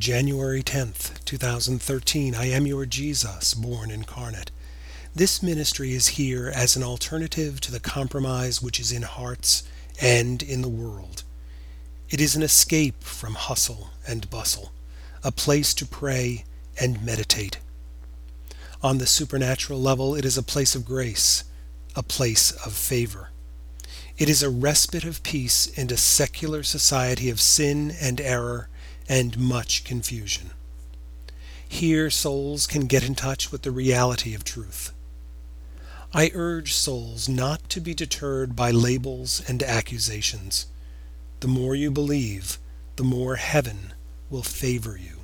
January 10th, 2013. I am your Jesus, born incarnate. This ministry is here as an alternative to the compromise which is in hearts and in the world. It is an escape from hustle and bustle, a place to pray and meditate. On the supernatural level, it is a place of grace, a place of favor. It is a respite of peace in a secular society of sin and error and much confusion. Here souls can get in touch with the reality of truth. I urge souls not to be deterred by labels and accusations. The more you believe, the more heaven will favor you.